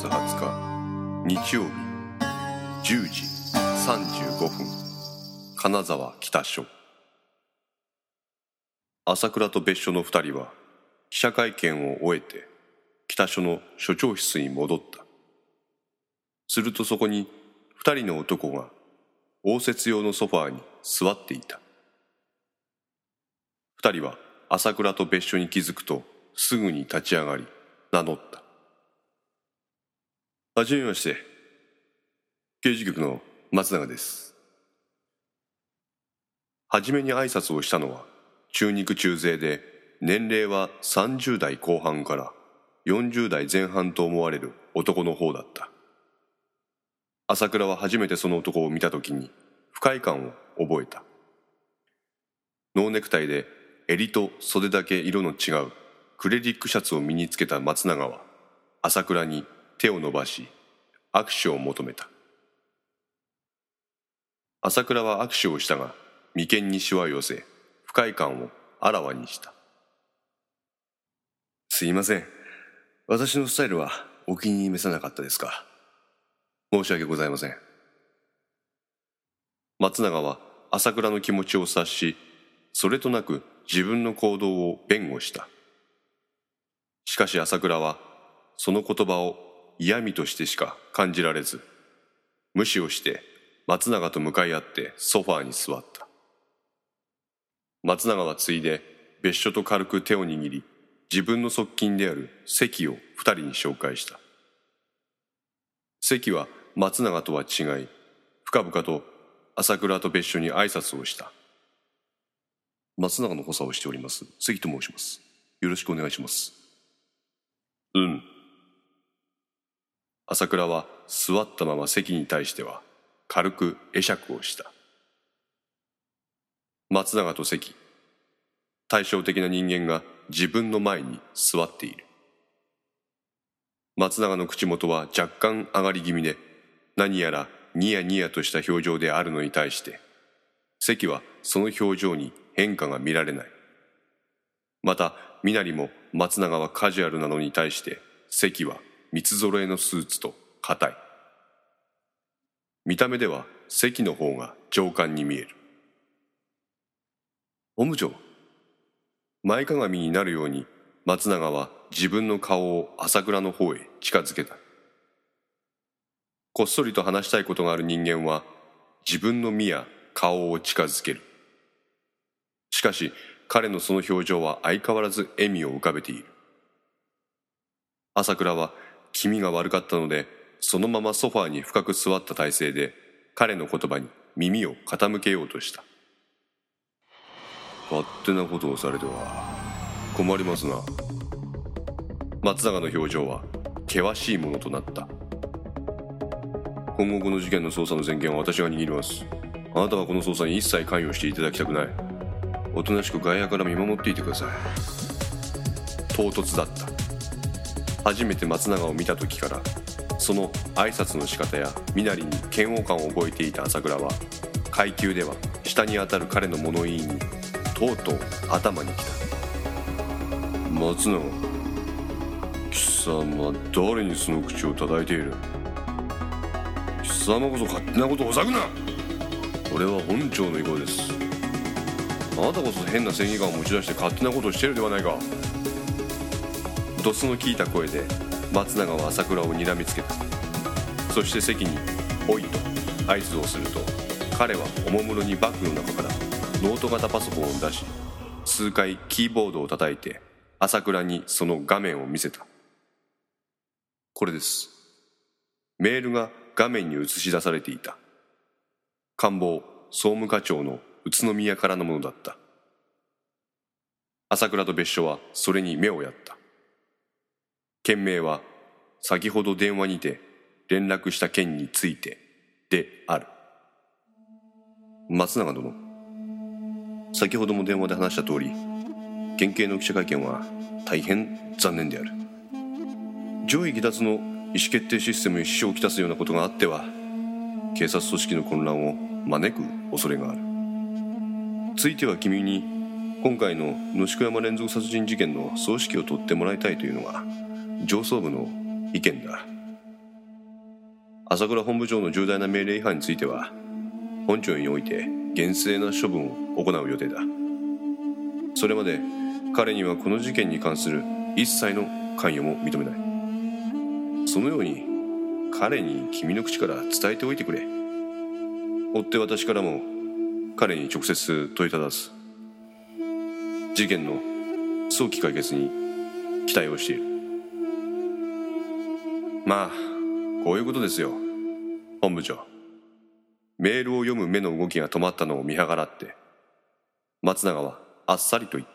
月20日日曜日10時35分金沢北署。朝倉と別所の2人は記者会見を終えて北署の署長室に戻った。するとそこに2人の男が応接用のソファーに座っていた。2人は朝倉と別所に気づくとすぐに立ち上がり名乗った。はじめまして、刑事局の松永です。はじめに挨拶をしたのは中肉中背で年齢は30代後半から40代前半と思われる男の方だった。朝倉は初めてその男を見たときに不快感を覚えた。ノーネクタイで襟と袖だけ色の違うクレリックシャツを身につけた松永は朝倉に手を伸ばし握手を求めた。朝倉は握手をしたが眉間にしわ寄せ不快感をあらわにした。すいません、私のスタイルはお気に召さなかったですか。申し訳ございません。松永は朝倉の気持ちを察し、それとなく自分の行動を弁護した。しかし朝倉はその言葉を嫌味としてしか感じられず、無視をして松永と向かい合ってソファーに座った。松永はついで別所と軽く手を握り、自分の側近である関を二人に紹介した。関は松永とは違い、深々と朝倉と別所に挨拶をした。松永の補佐をしております関と申します。よろしくお願いします。朝倉は座ったまま関に対しては軽く会釈をした。松永と関、対照的な人間が自分の前に座っている。松永の口元は若干上がり気味で、何やらニヤニヤとした表情であるのに対して関はその表情に変化が見られない。また身なりも松永はカジュアルなのに対して関は三つ揃えのスーツと硬い。見た目では関の方が上官に見える。本部長。前かがみになるように松永は自分の顔を朝倉の方へ近づけた。こっそりと話したいことがある人間は自分の身や顔を近づける。しかし彼のその表情は相変わらず笑みを浮かべている。朝倉は気味が悪かったのでそのままソファーに深く座った体勢で彼の言葉に耳を傾けようとした。勝手なことをされては困りますな。松永の表情は険しいものとなった。今後この事件の捜査の全権は私が握ります。あなたはこの捜査に一切関与していただきたくない。おとなしく外野から見守っていてください。唐突だった。初めて松永を見た時からその挨拶の仕方や身なりに嫌悪感を覚えていた朝倉は階級では下にあたる彼の物言いにとうとう頭にきた。松永、貴様誰にその口を叩いている。貴様こそ勝手なことをほざくな。これは本庁の意向です。あなたこそ変な正義感を持ち出して勝手なことをしているではないか。ドスの効いた声で松永は朝倉を睨みつけた。そして関においと合図をすると彼はおもむろにバッグの中からノート型パソコンを出し数回キーボードを叩いて朝倉にその画面を見せた。これです。メールが画面に映し出されていた。官房総務課長の宇都宮からのものだった。朝倉と別所はそれに目をやった。件名は先ほど電話にて連絡した件についてである。松永殿、先ほども電話で話した通り県警の記者会見は大変残念である。上位離脱の意思決定システムに支障をきたすようなことがあっては警察組織の混乱を招く恐れがある。ついては君に今回の野宿山連続殺人事件の総指揮を取ってもらいたいというのが上層部の意見だ。 朝倉本部長の重大な命令違反については本庁において厳正な処分を行う予定だ。それまで彼にはこの事件に関する一切の関与も認めない。そのように彼に君の口から伝えておいてくれ。追って私からも彼に直接問いただす。事件の早期解決に期待をしている。まあこういうことですよ、本部長。メールを読む目の動きが止まったのを見計らって松永はあっさりと言った。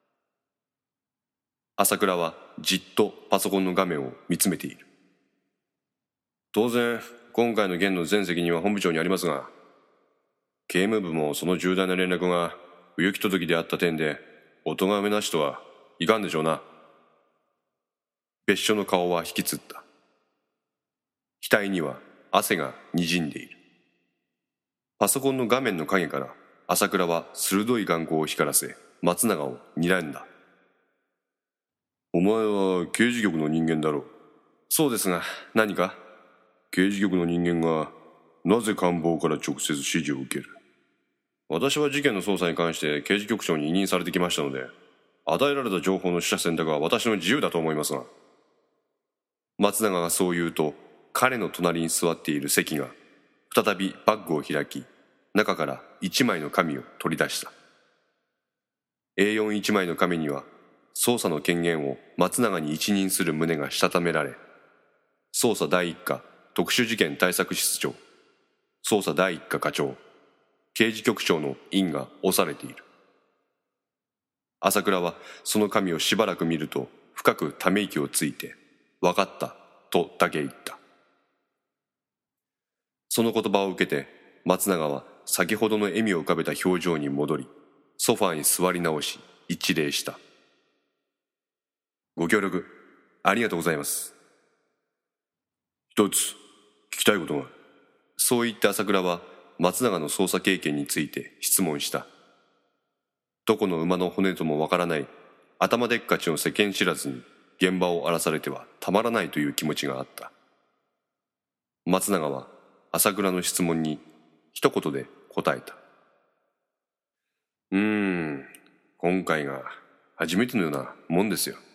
朝倉はじっとパソコンの画面を見つめている。当然今回の件の全責任は本部長にありますが、警務部もその重大な連絡が不行き届きであった点でお咎めなしとはいかんでしょうな。別所の顔は引きつった。額には汗がにじんでいる。パソコンの画面の影から朝倉は鋭い眼光を光らせ松永を睨んだ。お前は刑事局の人間だろう。そうですが、何か？刑事局の人間がなぜ官房から直接指示を受ける？私は事件の捜査に関して刑事局長に委任されてきましたので、与えられた情報の取捨選択は私の自由だと思いますが。松永がそう言うと、彼の隣に座っている関が再びバッグを開き、中から一枚の紙を取り出した。 A4 一枚の紙には捜査の権限を松永に一任する旨がしたためられ、捜査第一課特殊事件対策室長、捜査第一課課長、刑事局長の印が押されている。朝倉はその紙をしばらく見ると深くため息をついて、分かったとだけ言った。その言葉を受けて松永は先ほどの笑みを浮かべた表情に戻り、ソファーに座り直し一礼した。ご協力ありがとうございます。一つ聞きたいことが。そう言って朝倉は松永の捜査経験について質問した。どこの馬の骨ともわからない頭でっかちの世間知らずに現場を荒らされてはたまらないという気持ちがあった。松永は朝倉の質問に一言で答えた。今回が初めてのようなもんですよ。